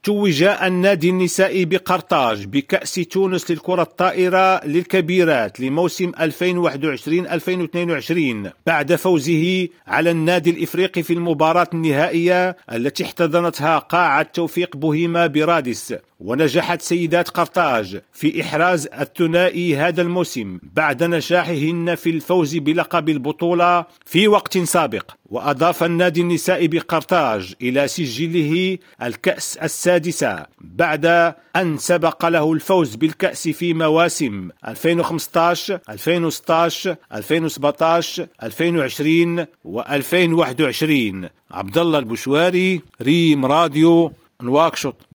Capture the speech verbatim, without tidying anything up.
توج النادي النسائي بقرطاج بكأس تونس للكرة الطائرة للكبيرات لموسم ألفين وواحد وعشرين ألفين واثنين وعشرين بعد فوزه على النادي الإفريقي في المباراة النهائية التي احتضنتها قاعة توفيق بوهيما برادس. ونجحت سيدات قرطاج في إحراز الثنائي هذا الموسم بعد نجاحهن في الفوز بلقب البطولة في وقت سابق. وأضاف النادي النسائي بقرطاج إلى سجله الكأس السادسة بعد أن سبق له الفوز بالكأس في مواسم ألفين وخمسة عشر ألفين وستة عشر ألفين وسبعة عشر ألفين وعشرين وألفين وواحد وعشرين. عبد الله البشواري، ريم راديو، نواكشوط.